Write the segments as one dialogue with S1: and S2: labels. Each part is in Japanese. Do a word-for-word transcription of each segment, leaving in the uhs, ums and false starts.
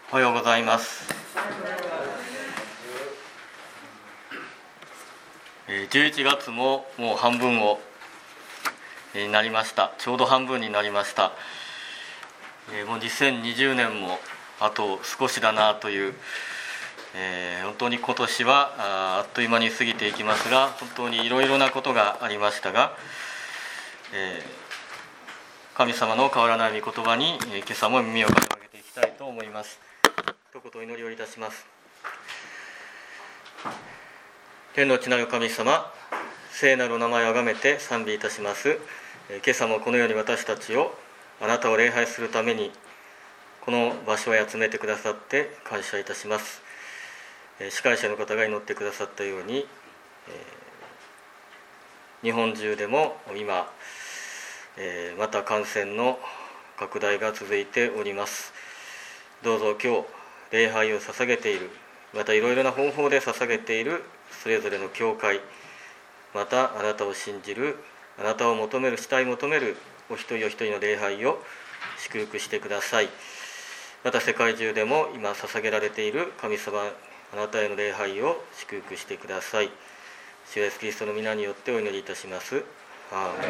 S1: おはようございます。じゅういちがつももう半分をになりました。ちょうど半分になりました。もうにせんにじゅうねんもあと少しだなという、えー、本当に今年は あ, あっという間に過ぎていきますが、本当にいろいろなことがありましたが、えー、神様の変わらない御言葉に、えー、今朝も耳を傾けていきたいと思います。一言お祈りをいたします。天の地なる神様、聖なる名前をあがめて賛美いたします。今朝もこのように私たちをあなたを礼拝するためにこの場所へ集めてくださって感謝いたします。司会者の方が祈ってくださったように、日本中でも今また感染の拡大が続いております。どうぞ今日礼拝を捧げている、またいろいろな方法で捧げているそれぞれの教会、またあなたを信じる、あなたを求める、慕い求めるお一人お一人の礼拝を祝福してください。また世界中でも今捧げられている神様、あなたへの礼拝を祝福してください。主イエスキリストの皆によってお祈りいたします。アーメ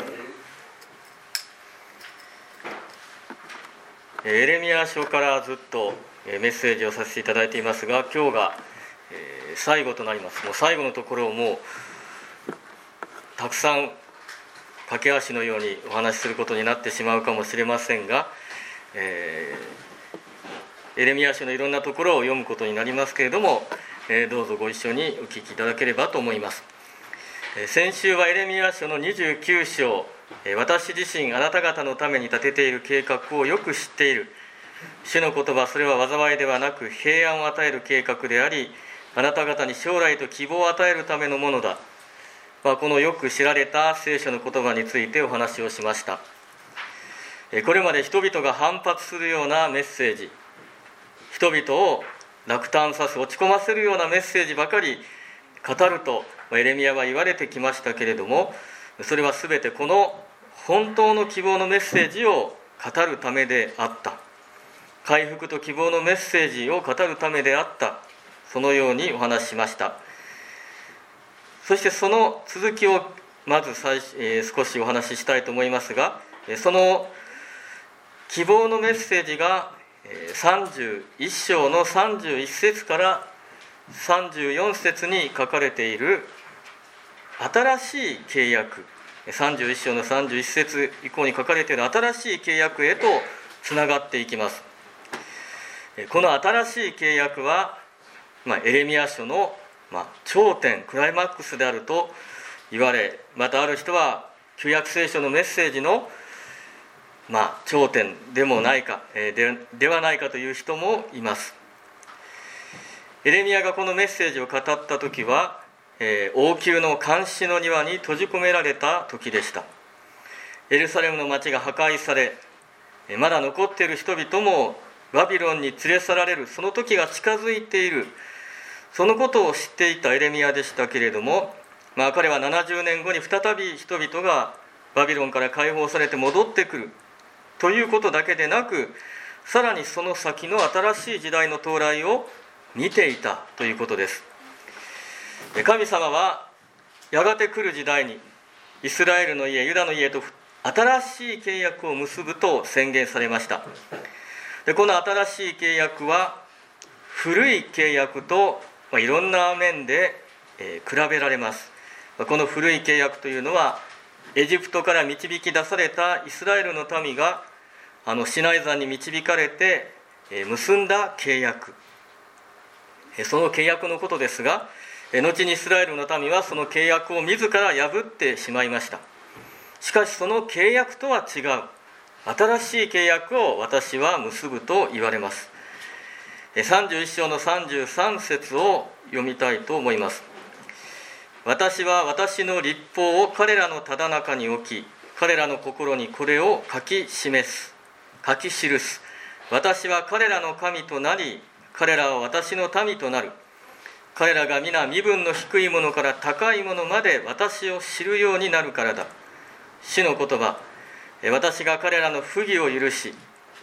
S1: ン。エレミヤ書からずっとメッセージをさせていただいていますが、今日が最後となります。もう最後のところをもうたくさん駆け足のようにお話しすることになってしまうかもしれませんが、えー、エレミヤ書のいろんなところを読むことになりますけれども、えー、どうぞご一緒にお聞きいただければと思います。えー、先週はエレミヤ書のにじゅうきゅう章、えー、私自身あなた方のために立てている計画をよく知っている。主の言葉、それは災いではなく平安を与える計画であり、あなた方に将来と希望を与えるためのものだ。まあ、このよく知られた聖書の言葉についてお話をしました。これまで人々が反発するようなメッセージ、人々を落胆させ落ち込ませるようなメッセージばかり語るとエレミヤは言われてきましたけれども、それは全てこの本当の希望のメッセージを語るためであった。回復と希望のメッセージを語るためであった。そのようにお話ししました。そしてその続きをまず最、えー、少しお話ししたいと思いますが、その希望のメッセージがさんじゅういっ章のさんじゅういち節からさんじゅうよん節に書かれている新しい契約、さんじゅういっ章のさんじゅういち節以降に書かれている新しい契約へとつながっていきます。この新しい契約は、まあ、エレミヤ書の、まあ、頂点クライマックスであると言われ、またある人は旧約聖書のメッセージの、まあ、頂点でもないか、えー、で, ではないかという人もいます。エレミヤがこのメッセージを語った時は、えー、王宮の監視の庭に閉じ込められた時でした。エルサレムの町が破壊され、まだ残っている人々もバビロンに連れ去られるその時が近づいている、そのことを知っていたエレミヤでしたけれども、まあ、彼はななじゅうねんごに再び人々がバビロンから解放されて戻ってくるということだけでなく、さらにその先の新しい時代の到来を見ていたということです。神様はやがて来る時代にイスラエルの家、ユダの家と新しい契約を結ぶと宣言されました。でこの新しい契約は古い契約と、まあ、いろんな面で、えー、比べられます。この古い契約というのはエジプトから導き出されたイスラエルの民があのシナイ山に導かれて、えー、結んだ契約、えー、その契約のことですが、えー、後にイスラエルの民はその契約を自ら破ってしまいました。しかしその契約とは違う新しい契約を私は結ぶと言われます。さんじゅういっ章のさんじゅうさん節を読みたいと思います。私は私の律法を彼らのただ中に置き、彼らの心にこれを書き示す、書き記す。私は彼らの神となり、彼らは私の民となる。彼らが皆身分の低いものから高いものまで私を知るようになるからだ。主の言葉、私が彼らの不義を許し、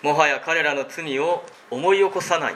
S1: もはや彼らの罪を思い起こさない。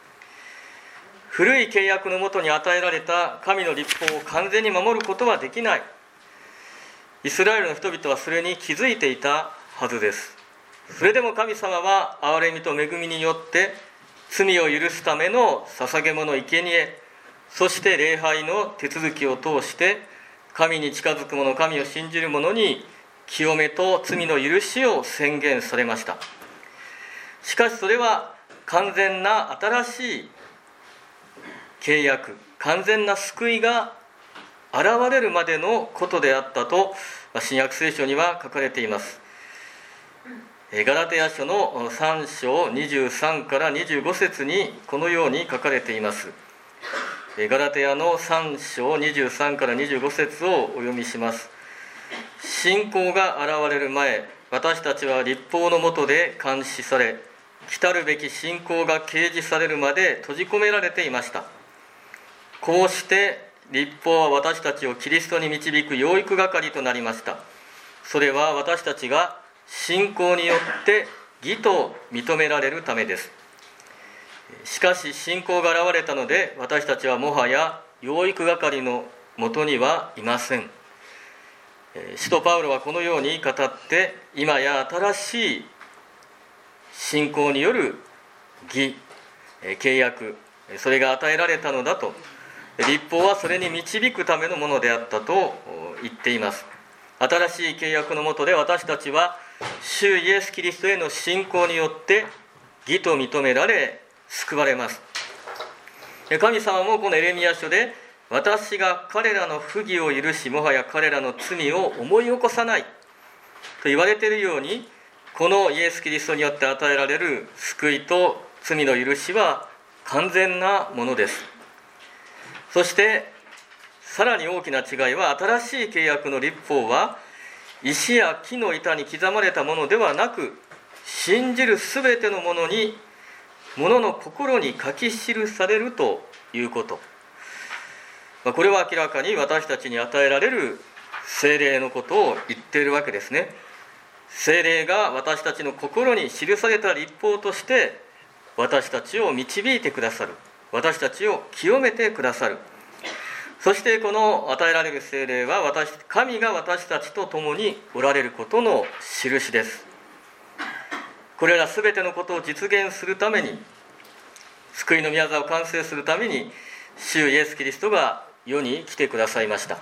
S1: 古い契約のもとに与えられた神の律法を完全に守ることはできない。イスラエルの人々はそれに気づいていたはずです。それでも神様は憐れみと恵みによって罪を許すための捧げ物、生贄、そして礼拝の手続きを通して神に近づく者、神を信じる者に清めと罪の許しを宣言されました。しかしそれは完全な新しい契約、完全な救いが現れるまでのことであったと新約聖書には書かれています。ガラテヤ書のさん章にじゅうさんからにじゅうご節にこのように書かれています。ガラテヤのさん章にじゅうさんからにじゅうご節をお読みします。信仰が現れる前、私たちは律法の下で監視され、来るべき信仰が掲示されるまで閉じ込められていました。こうして律法は私たちをキリストに導く養育係となりました。それは私たちが信仰によって義と認められるためです。しかし信仰が現れたので、私たちはもはや養育係のもとにはいません。使徒パウロはこのように語って、今や新しい信仰による義、契約、それが与えられたのだと、律法はそれに導くためのものであったと言っています。新しい契約の下で私たちは主イエス・キリストへの信仰によって義と認められ救われます。神様もこのエレミヤ書で、私が彼らの不義を許し、もはや彼らの罪を思い起こさないと言われているように、このイエス・キリストによって与えられる救いと罪の許しは完全なものです。そしてさらに大きな違いは、新しい契約の律法は石や木の板に刻まれたものではなく、信じるすべてのものに、ものの心に書き記されるということ。これは明らかに私たちに与えられる聖霊のことを言っているわけですね。聖霊が私たちの心に記された律法として私たちを導いてくださる、私たちを清めてくださる。そしてこの与えられる聖霊は私神が私たちと共におられることの印です。これらすべてのことを実現するために、救いの御業を完成するために、主イエス・キリストが世に来てくださいました。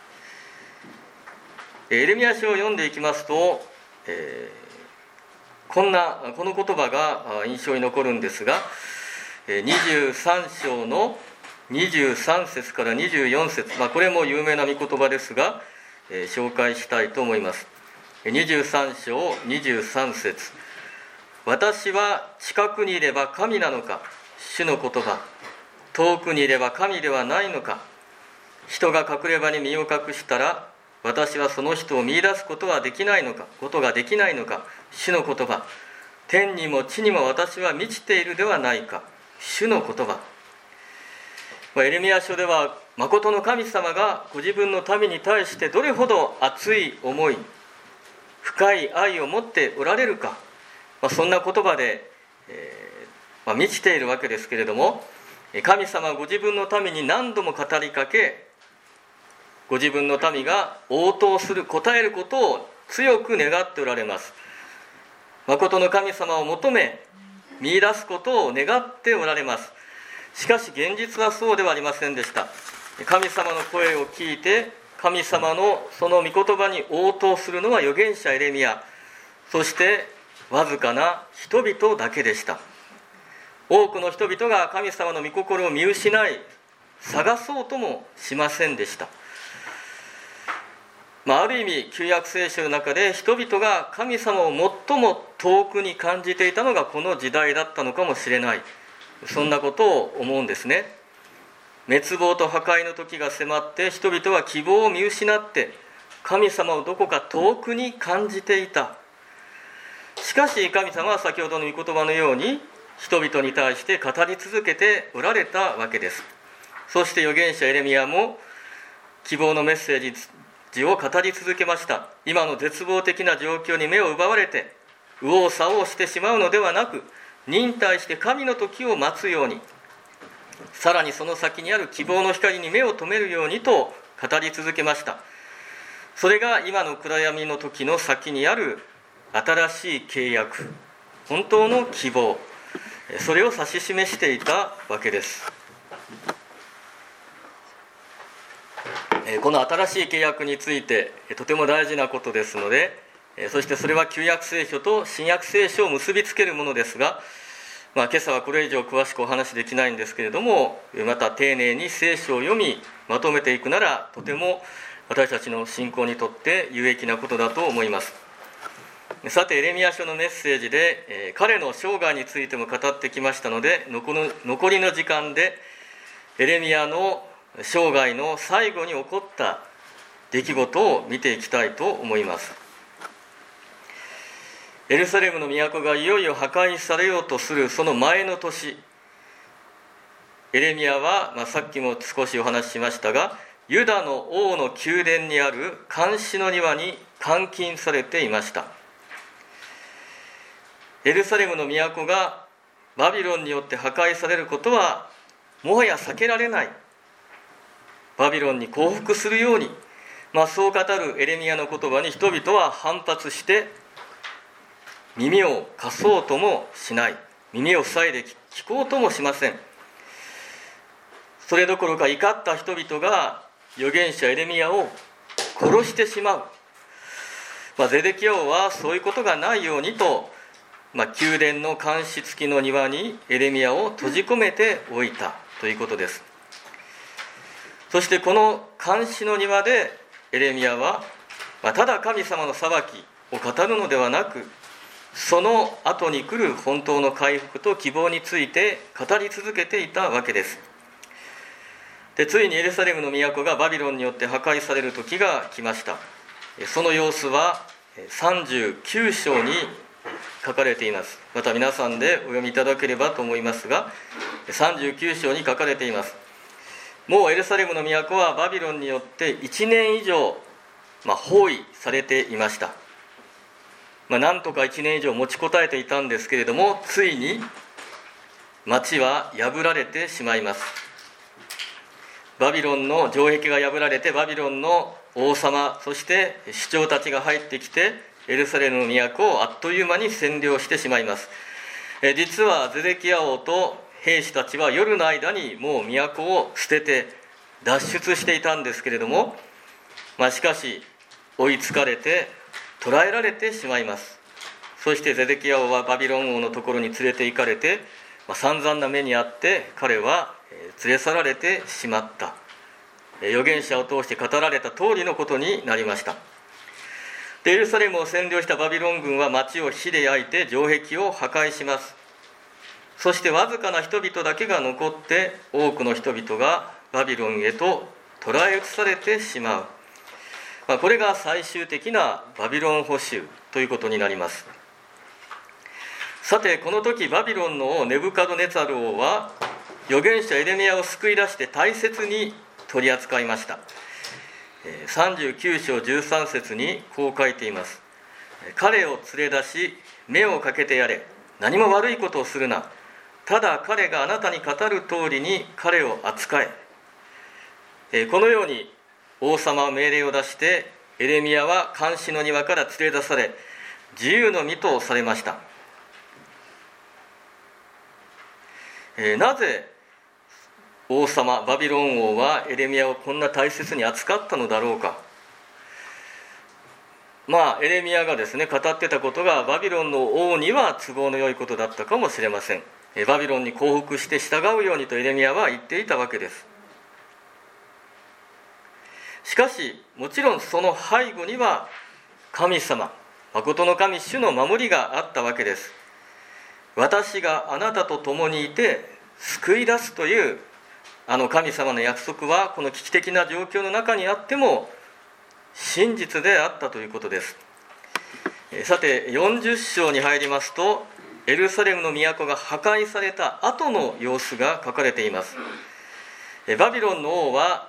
S1: エレミヤ書を読んでいきますと、えー、こんなこの言葉が印象に残るんですが、にじゅうさん章のにじゅうさん節からにじゅうよん節、まあ、これも有名な御言葉ですが、えー、紹介したいと思います。にじゅうさん章にじゅうさん節、私は近くにいれば神なのか、主の言葉、遠くにいれば神ではないのか。人が隠れ場に身を隠したら、私はその人を見出すことはできないのか、ことができないのか。主の言葉、天にも地にも私は満ちているではないか。主の言葉。エレミヤ書では、誠の神様がご自分の民に対してどれほど熱い思い、深い愛を持っておられるか、まあ、そんな言葉で、えーまあ、満ちているわけですけれども、神様はご自分の民に何度も語りかけ、ご自分の民が応答する、答えることを強く願っておられます。誠の神様を求め見出すことを願っておられます。しかし現実はそうではありませんでした。神様の声を聞いて、神様のその御言葉に応答するのは預言者エレミヤ、そしてわずかな人々だけでした。多くの人々が神様の御心を見失い、探そうともしませんでした。まあ、ある意味旧約聖書の中で人々が神様を最も遠くに感じていたのがこの時代だったのかもしれない、そんなことを思うんですね。滅亡と破壊の時が迫って、人々は希望を見失って神様をどこか遠くに感じていた。しかし神様は先ほどの御言葉のように人々に対して語り続けておられたわけです。そして預言者エレミヤも希望のメッセージを語り続けました。今の絶望的な状況に目を奪われて、 右往左往してしまうのではなく、忍耐して神の時を待つように、さらにその先にある希望の光に目を留めるようにと語り続けました。それが今の暗闇の時の先にある新しい契約、本当の希望、それを指し示していたわけです。この新しい契約についてとても大事なことですので、そしてそれは旧約聖書と新約聖書を結びつけるものですが、まあ、今朝はこれ以上詳しくお話しできないんですけれども、また丁寧に聖書を読みまとめていくなら、とても私たちの信仰にとって有益なことだと思います。さて、エレミヤ書のメッセージで、えー、彼の生涯についても語ってきましたので、残りの時間でエレミヤの生涯の最後に起こった出来事を見ていきたいと思います。エルサレムの都がいよいよ破壊されようとするその前の年、エレミヤは、まあ、さっきも少しお話ししましたが、ユダの王の宮殿にある監視の庭に監禁されていました。エルサレムの都がバビロンによって破壊されることはもはや避けられない。バビロンに降伏するように、まあ、そう語るエレミヤの言葉に人々は反発して耳を貸そうともしない、耳を塞いで聞こうともしません。それどころか怒った人々が預言者エレミヤを殺してしまう。まあ、ゼデキヤ王はそういうことがないようにと、まあ、宮殿の監視付きの庭にエレミヤを閉じ込めておいたということです。そしてこの監視の庭でエレミヤは、まあ、ただ神様の裁きを語るのではなく、その後に来る本当の回復と希望について語り続けていたわけです。で、ついにエルサレムの都がバビロンによって破壊される時が来ました。その様子はさんじゅうきゅう章に書かれています。また皆さんでお読みいただければと思いますが、さんじゅうきゅう章に書かれています。もうエルサレムの都はバビロンによっていちねん以上、まあ、包囲されていました。まあ、なんとかいちねん以上持ちこたえていたんですけれども、ついに町は破られてしまいます。バビロンの城壁が破られて、バビロンの王様、そして首長たちが入ってきて、エルサレムの都をあっという間に占領してしまいます。え実はゼデキヤ王と兵士たちは夜の間にもう都を捨てて脱出していたんですけれども、まあ、しかし追いつかれて捕らえられてしまいます。そしてゼデキヤ王はバビロン王のところに連れて行かれて、まあ、散々な目にあって彼は連れ去られてしまった。預言者を通して語られた通りのことになりました。で、エルサレムを占領したバビロン軍は町を火で焼いて城壁を破壊します。そしてわずかな人々だけが残って、多くの人々がバビロンへと捕らえ移されてしまう。まあ、これが最終的なバビロン捕囚ということになります。さて、この時バビロンの王ネブカドネツァル王は預言者エレミヤを救い出して大切に取り扱いました。さんじゅうきゅう章じゅうさん節にこう書いています。彼を連れ出し目をかけてやれ、何も悪いことをするな、ただ彼があなたに語る通りに彼を扱え。このように王様は命令を出して、エレミヤは監視の庭から連れ出され、自由の身とされました。なぜ王様バビロン王はエレミヤをこんな大切に扱ったのだろうか。まあエレミヤがですね語ってたことがバビロンの王には都合の良いことだったかもしれません。バビロンに降伏して従うようにとエレミヤは言っていたわけです。しかしもちろんその背後には神様、誠の神主の守りがあったわけです。私があなたと共にいて救い出すというあの神様の約束は、この危機的な状況の中にあっても真実であったということです。さて、よんじゅう章に入りますと、エルサレムの都が破壊された後の様子が書かれています。バビロンの王は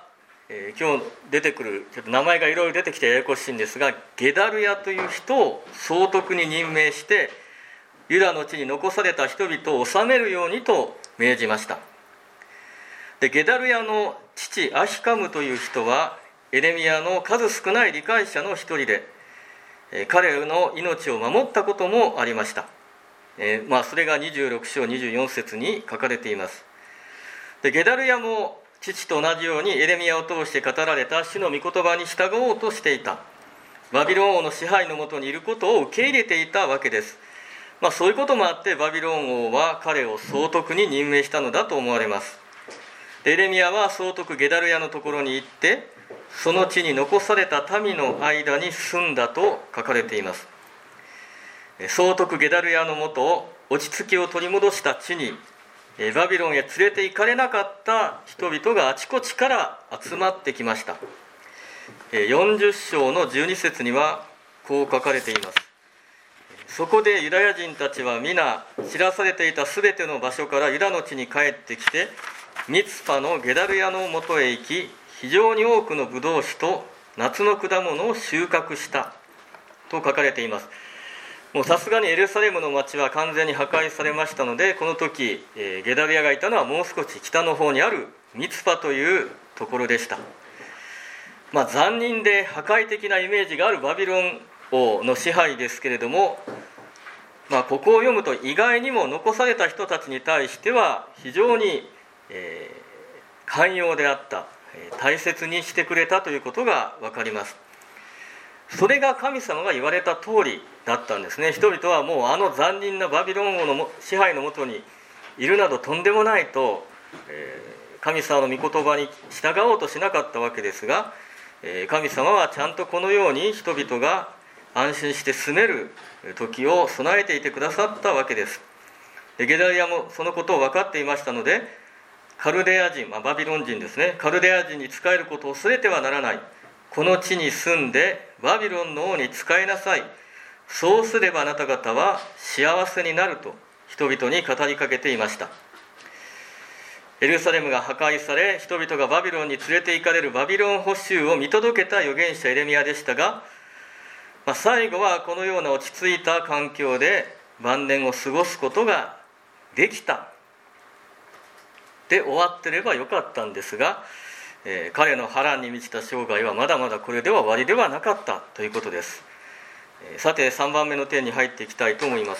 S1: えー、今日出てくるちょっと名前がいろいろ出てきてややこしいんですが、ゲダルヤという人を総督に任命してユダの地に残された人々を治めるようにと命じました。でゲダルヤの父アヒカムという人はエレミヤの数少ない理解者の一人で、えー、彼の命を守ったこともありました。えーまあ、それがにじゅうろく章にじゅうよん節に書かれています。でゲダルヤも父と同じようにエレミヤを通して語られた主の御言葉に従おうとしていた。バビロン王の支配のもとにいることを受け入れていたわけです。まあ、そういうこともあってバビロン王は彼を総督に任命したのだと思われます。でエレミヤは総督ゲダルヤのところに行ってその地に残された民の間に住んだと書かれています。総督ゲダルヤのもと落ち着きを取り戻した地にバビロンへ連れて行かれなかった人々があちこちから集まってきました。よんじゅっ章のじゅうに節にはこう書かれています。そこでユダヤ人たちは皆知らされていたすべての場所からユダの地に帰ってきてミツパのゲダルヤのもとへ行き非常に多くのブドウ酒と夏の果物を収穫したと書かれています。もうさすがにエルサレムの町は完全に破壊されましたので、この時、えー、ゲダルヤがいたのはもう少し北の方にあるミツパというところでした。まあ、残忍で破壊的なイメージがあるバビロン王の支配ですけれども、まあ、ここを読むと意外にも残された人たちに対しては非常に、えー、寛容であった、えー、大切にしてくれたということが分かります。それが神様が言われた通りだったんですね。人々はもうあの残忍なバビロン王の支配のもとにいるなどとんでもないと、えー、神様の御言葉に従おうとしなかったわけですが、えー、神様はちゃんとこのように人々が安心して住める時を備えていてくださったわけです。でゲダルヤもそのことを分かっていましたので、カルデア人、まあ、バビロン人ですね、カルデア人に仕えることを忘れてはならない、この地に住んでバビロンの王に仕えなさい、そうすればあなた方は幸せになると人々に語りかけていました。エルサレムが破壊され人々がバビロンに連れて行かれるバビロン捕囚を見届けた預言者エレミヤでしたが、まあ、最後はこのような落ち着いた環境で晩年を過ごすことができたで終わってればよかったんですが、えー、彼の波乱に満ちた生涯はまだまだこれでは終わりではなかったということです。えー、さてさんばんめの点に入っていきたいと思います。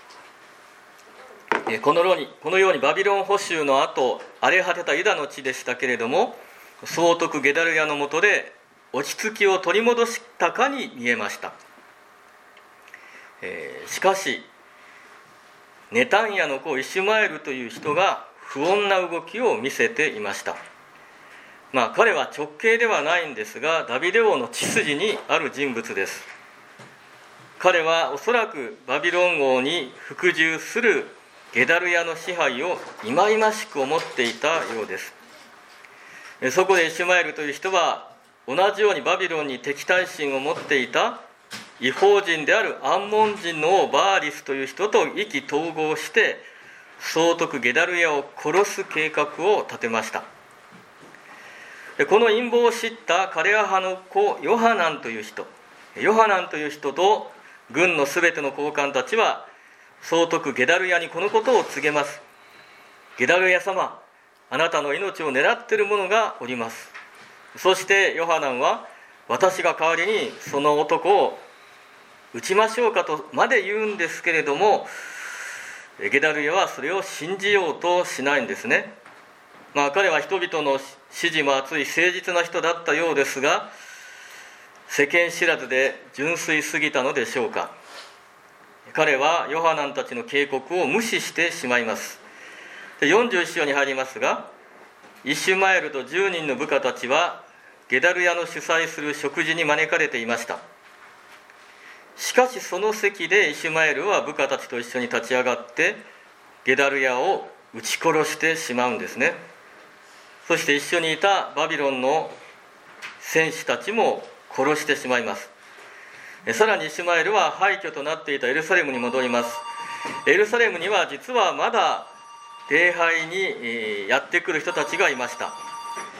S1: えー、このように、このようにバビロン捕囚の後荒れ果てたユダの地でしたけれども、総督ゲダルヤのもとで落ち着きを取り戻したかに見えました。えー、しかしネタンヤの子イシュマエルという人が不穏な動きを見せていました。まあ、彼は直系ではないんですがダビデ王の血筋にある人物です。彼はおそらくバビロン王に服従するゲダルヤの支配を忌々しく思っていたようです。そこでイシュマエルという人は同じようにバビロンに敵対心を持っていた異邦人であるアンモン人の王バーリスという人と意気投合して総督ゲダルヤを殺す計画を立てました。この陰謀を知ったカレア派の子ヨハナンという人ヨハナンという人と軍のすべての高官たちは総督ゲダルヤにこのことを告げます。ゲダルヤ様、あなたの命を狙っている者がおります。そしてヨハナンは私が代わりにその男を撃ちましょうかとまで言うんですけれども、ゲダルヤはそれを信じようとしないんですね。まあ、彼は人々の支持も厚い誠実な人だったようですが、世間知らずで純粋すぎたのでしょうか。彼はヨハナンたちの警告を無視してしまいます。でよんじゅういち章に入りますが、イシュマエルとじゅうにんの部下たちはゲダルヤの主催する食事に招かれていました。しかしその席でイシュマエルは部下たちと一緒に立ち上がってゲダルヤを撃ち殺してしまうんですね。そして一緒にいたバビロンの戦士たちも殺してしまいます。さらにイシュマエルは廃墟となっていたエルサレムに戻ります。エルサレムには実はまだ礼拝にやってくる人たちがいました。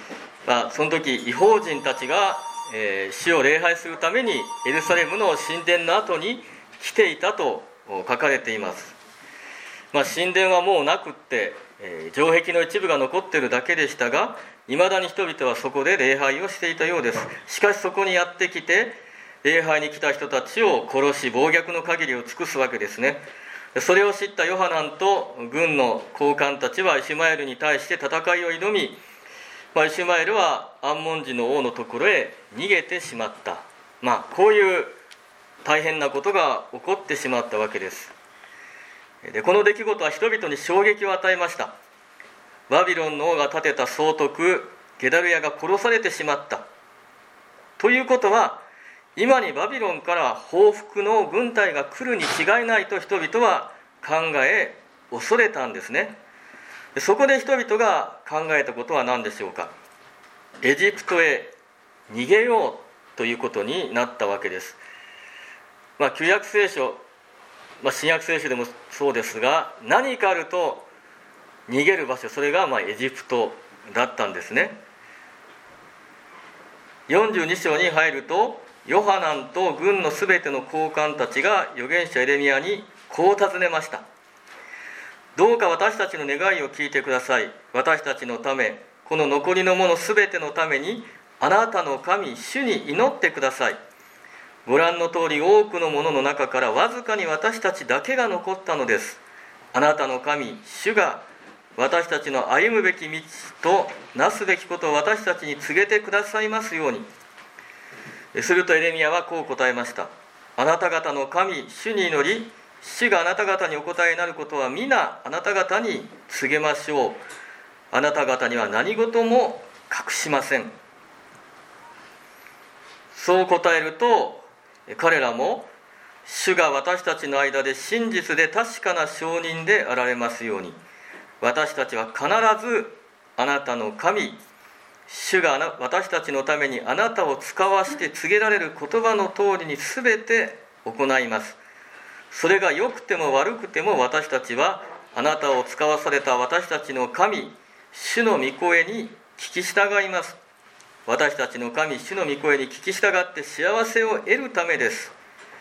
S1: まあ、その時異邦人たちが、えー、主を礼拝するためにエルサレムの神殿の後に来ていたと書かれています。まあ、神殿はもうなくって、えー、城壁の一部が残っているだけでしたが、いまだに人々はそこで礼拝をしていたようです。しかしそこにやってきて礼拝に来た人たちを殺し、暴虐の限りを尽くすわけですね。それを知ったヨハナンと軍の高官たちはイシュマエルに対して戦いを挑み、まあ、イシュマエルはアンモン人の王のところへ逃げてしまった、まあ、こういう大変なことが起こってしまったわけです。でこの出来事は人々に衝撃を与えました。バビロンの王が建てた総督ゲダルヤが殺されてしまったということは、今にバビロンから報復の軍隊が来るに違いないと人々は考え恐れたんですね。でそこで人々が考えたことは何でしょうか。エジプトへ逃げようということになったわけです。まあ、旧約聖書、まあ、新約聖書でもそうですが、何かあると逃げる場所、それがまあエジプトだったんですね。よんじゅうに章に入ると、ヨハナンと軍のすべての高官たちが預言者エレミヤにこう尋ねました。どうか私たちの願いを聞いてください。私たちのため、この残りのものすべてのために、あなたの神主に祈ってください。ご覧の通り、多くのものの中からわずかに私たちだけが残ったのです。あなたの神主が私たちの歩むべき道となすべきことを私たちに告げてくださいますように。するとエレミヤはこう答えました。あなた方の神主に祈り、主があなた方にお答えになることは皆あなた方に告げましょう。あなた方には何事も隠しません。そう答えると、彼らも主が私たちの間で真実で確かな証人であられますように、私たちは必ずあなたの神主が私たちのためにあなたを使わして告げられる言葉の通りに全て行います。それが良くても悪くても、私たちはあなたを使わされた私たちの神主の御声に聞き従います。私たちの神主の御声に聞き従って幸せを得るためです。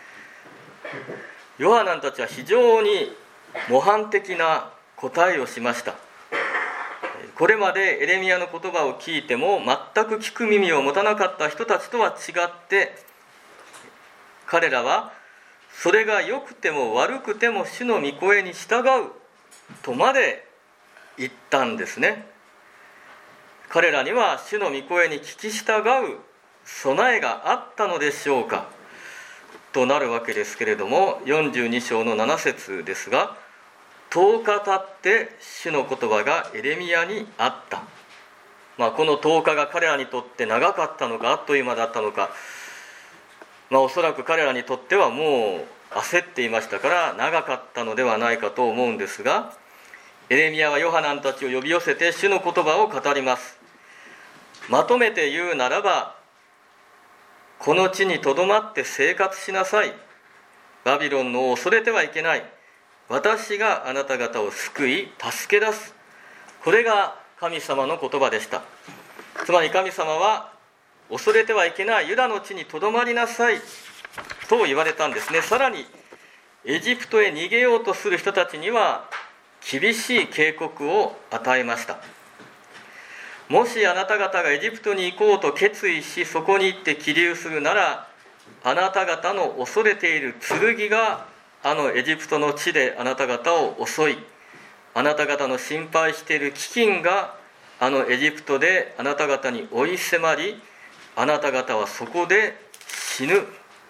S1: ヨハナンたちは非常に模範的な答えをしました。これまでエレミヤの言葉を聞いても全く聞く耳を持たなかった人たちとは違って、彼らはそれが良くても悪くても主の御声に従うとまで言ったんですね。彼らには主の御声に聞き従う備えがあったのでしょうかとなるわけですけれども、よんじゅうに章のなな節ですが、とおか経って主の言葉がエレミヤにあった。まあ、このとおかが彼らにとって長かったのかあっという間だったのか、まあ、おそらく彼らにとってはもう焦っていましたから長かったのではないかと思うんですが、エレミヤはヨハナンたちを呼び寄せて主の言葉を語ります。まとめて言うならば、この地にとどまって生活しなさい。バビロンの王を恐れてはいけない。私があなた方を救い助け出す。これが神様の言葉でした。つまり神様は恐れてはいけないユダの地にとどまりなさいと言われたんですね。さらにエジプトへ逃げようとする人たちには厳しい警告を与えました。もしあなた方がエジプトに行こうと決意し、そこに行って起立するなら、あなた方の恐れている剣があのエジプトの地であなた方を襲い、あなた方の心配している飢饉があのエジプトであなた方に追い迫り、あなた方はそこで死ぬ。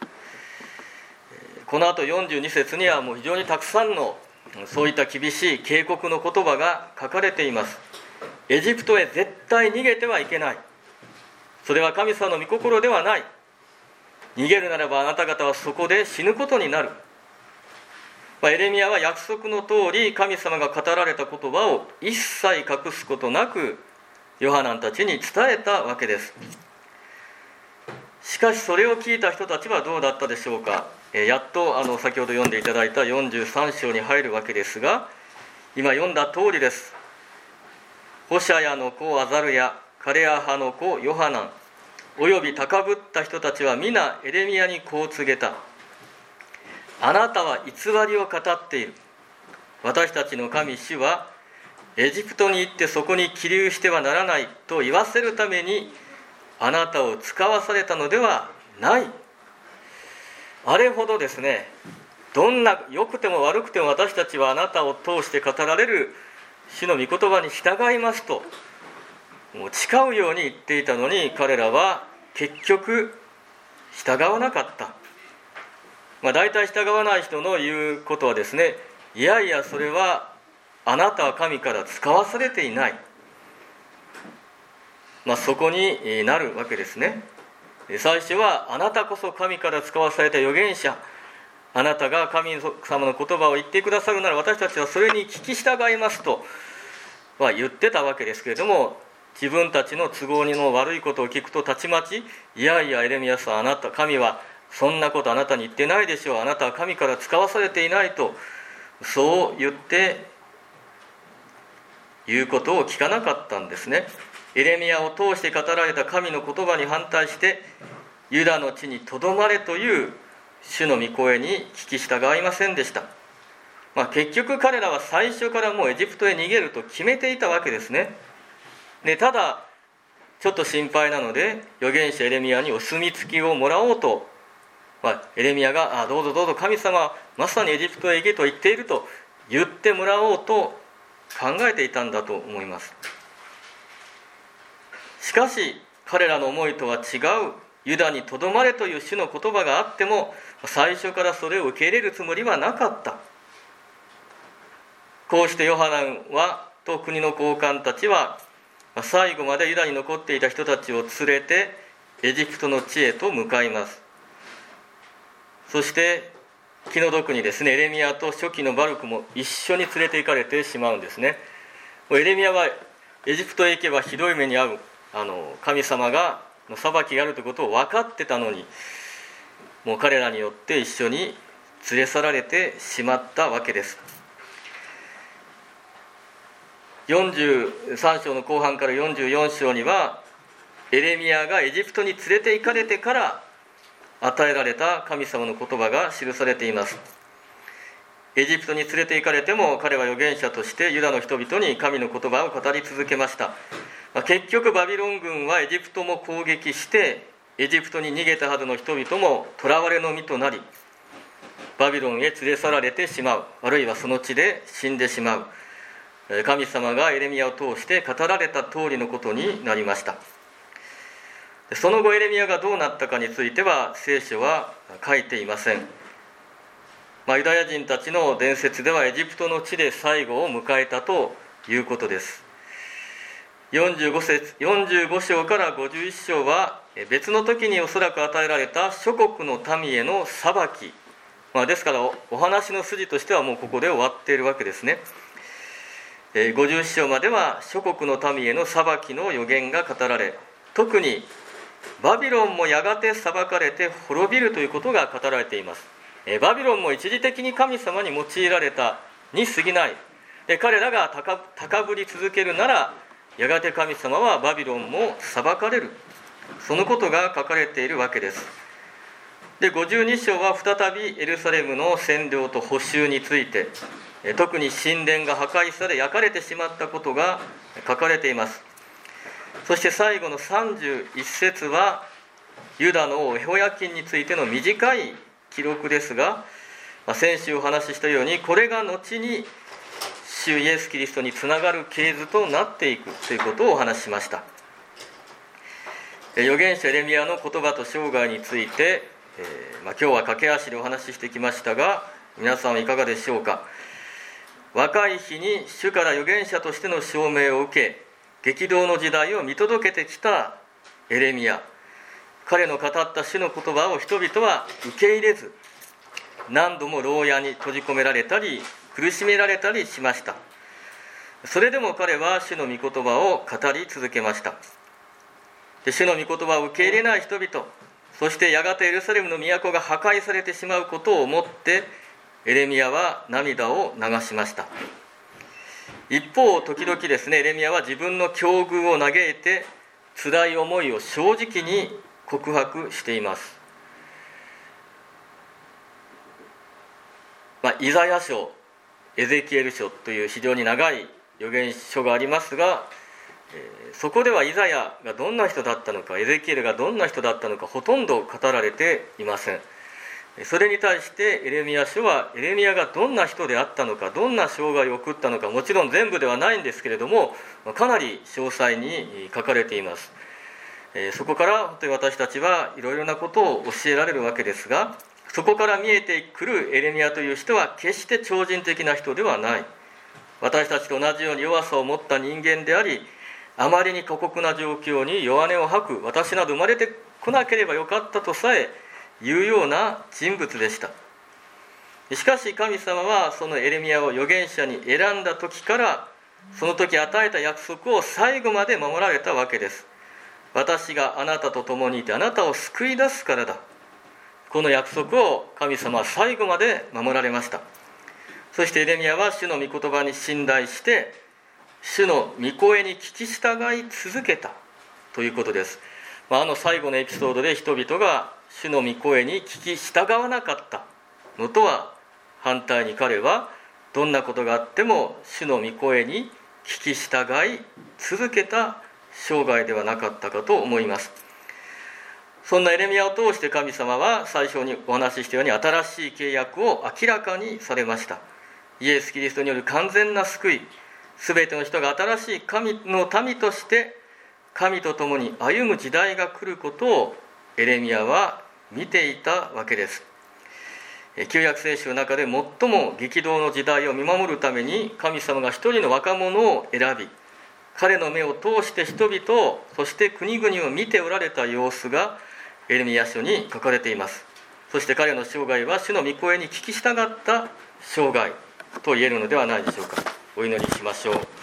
S1: この後よんじゅうに節にはもう非常にたくさんのそういった厳しい警告の言葉が書かれています。エジプトへ絶対逃げてはいけない。それは神様の御心ではない。逃げるならばあなた方はそこで死ぬことになる。まあ、エレミヤは約束の通り神様が語られた言葉を一切隠すことなくヨハナンたちに伝えたわけです。しかしそれを聞いた人たちはどうだったでしょうか。えー、やっとあの先ほど読んでいただいたよんじゅうさん章に入るわけですが、今読んだ通りです。ホシャヤの子アザルヤ、 カレア派の子ヨハナンおよび高ぶった人たちは皆エレミヤにこう告げた。あなたは偽りを語っている。私たちの神主はエジプトに行ってそこに起立してはならないと言わせるためにあなたを使わされたのではない。あれほどですね、どんな良くても悪くても私たちはあなたを通して語られる主の御言葉に従いますともう誓うように言っていたのに、彼らは結局従わなかった。まあ、大体従わない人の言うことはですね、いやいやそれはあなたは神から使わされていない、まあ、そこになるわけですね。最初はあなたこそ神から使わされた預言者、あなたが神様の言葉を言ってくださるなら私たちはそれに聞き従いますとは言ってたわけですけれども、自分たちの都合の悪いことを聞くとたちまち、いやいやエレミヤさん、あなた神はそんなことあなたに言ってないでしょう、あなたは神から使わされていないと、そう言って言うことを聞かなかったんですね。エレミヤを通して語られた神の言葉に反対してユダの地にとどまれという主の御声に聞き従いませんでした。まあ、結局彼らは最初からもうエジプトへ逃げると決めていたわけですね。でただちょっと心配なので預言者エレミヤにお墨付きをもらおうと、まあ、エレミヤがあどうぞどうぞ神様はまさにエジプトへ行けと言っていると言ってもらおうと考えていたんだと思います。しかし彼らの思いとは違う、ユダにとどまれという主の言葉があっても最初からそれを受け入れるつもりはなかった。こうしてヨハナンはと国の高官たちは最後までユダに残っていた人たちを連れてエジプトの地へと向かいます。そして気の毒にですね、エレミヤと初期のバルクも一緒に連れて行かれてしまうんですね。エレミヤはエジプトへ行けばひどい目に遭う、あの神様がの裁きがあるということを分かってたのに、もう彼らによって一緒に連れ去られてしまったわけです。よんじゅうさん章の後半からよんじゅうよん章にはエレミヤがエジプトに連れて行かれてから与えられた神様の言葉が記されています。エジプトに連れて行かれても彼は預言者としてユダの人々に神の言葉を語り続けました。結局バビロン軍はエジプトも攻撃してエジプトに逃げたはずの人々も囚われの身となりバビロンへ連れ去られてしまう、あるいはその地で死んでしまう、神様がエレミヤを通して語られた通りのことになりました。その後エレミヤがどうなったかについては聖書は書いていません。まあ、ユダヤ人たちの伝説ではエジプトの地で最後を迎えたということです。よんじゅうご節、よんじゅうご章からごじゅういち章は別の時におそらく与えられた諸国の民への裁き、まあ、ですから お, お話の筋としてはもうここで終わっているわけですね。ごじゅういち章までは諸国の民への裁きの予言が語られ、特にバビロンもやがて裁かれて滅びるということが語られています。バビロンも一時的に神様に用いられたに過ぎない。で彼らが 高, 高ぶり続けるならやがて神様はバビロンも裁かれる、そのことが書かれているわけです。でごじゅうに章は再びエルサレムの占領と補修について、特に神殿が破壊され焼かれてしまったことが書かれています。そして最後のさんじゅういち節はユダの王エホヤキンについての短い記録ですが、先週お話ししたようにこれが後に主イエス・キリストにつながる系図となっていくということをお話ししました。預言者エレミヤの言葉と生涯について、えーまあ、今日は駆け足でお話ししてきましたが、皆さんはいかがでしょうか。若い日に主から預言者としての証明を受け激動の時代を見届けてきたエレミヤ、彼の語った主の言葉を人々は受け入れず、何度も牢屋に閉じ込められたり苦しめられたりしました。それでも彼は主の御言葉を語り続けました。で主の御言葉を受け入れない人々、そしてやがてエルサレムの都が破壊されてしまうことを思ってエレミヤは涙を流しました。一方時々ですね、エレミヤは自分の境遇を嘆いて辛い思いを正直に告白しています。まあ、イザヤ書、エゼキエル書という非常に長い預言書がありますが、えー、そこではイザヤがどんな人だったのか、エゼキエルがどんな人だったのか、ほとんど語られていません。それに対してエレミヤ書は、エレミヤがどんな人であったのか、どんな生涯を送ったのか、もちろん全部ではないんですけれども、かなり詳細に書かれています。えー、そこから本当に私たちはいろいろなことを教えられるわけですが、そこから見えてくるエレミヤという人は決して超人的な人ではない。私たちと同じように弱さを持った人間であり、あまりに過酷な状況に弱音を吐く私など生まれてこなければよかったとさえ言うような人物でした。しかし神様はそのエレミヤを預言者に選んだ時から、その時与えた約束を最後まで守られたわけです。私があなたと共にいてあなたを救い出すからだ。この約束を神様は最後まで守られました。そしてエレミヤは主の御言葉に信頼して、主の御声に聞き従い続けたということです。まあ、あの最後のエピソードで人々が主の御声に聞き従わなかったのとは反対に、彼はどんなことがあっても主の御声に聞き従い続けた生涯ではなかったかと思います。そんなエレミヤを通して神様は最初にお話ししたように新しい契約を明らかにされました。イエス・キリストによる完全な救い、すべての人が新しい神の民として神と共に歩む時代が来ることをエレミヤは見ていたわけです。旧約聖書の中で最も激動の時代を見守るために神様が一人の若者を選び、彼の目を通して人々を、そして国々を見ておられた様子がエレミヤ書に書かれています。そして彼の生涯は主の御声に聞き従った生涯と言えるのではないでしょうか。お祈りしましょう。